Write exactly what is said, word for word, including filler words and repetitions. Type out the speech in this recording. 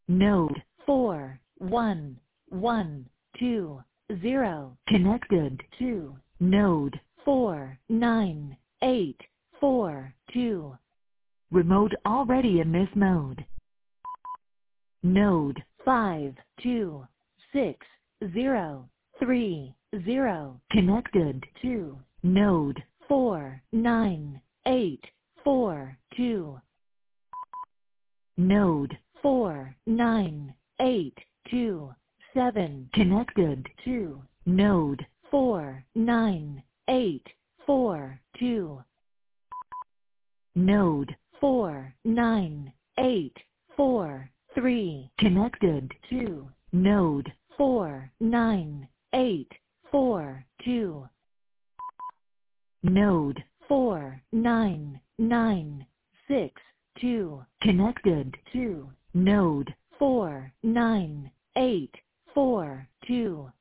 Node four one one two zero connected to node four nine eight four two. Remote already in this mode. Node five two six zero three zero connected to node four nine eight four two. Node four nine eight two seven connected to node four nine eight four two. Node four nine eight four three connected to node four nine eight four two. Node four nine nine six two connected to node four nine eight four two.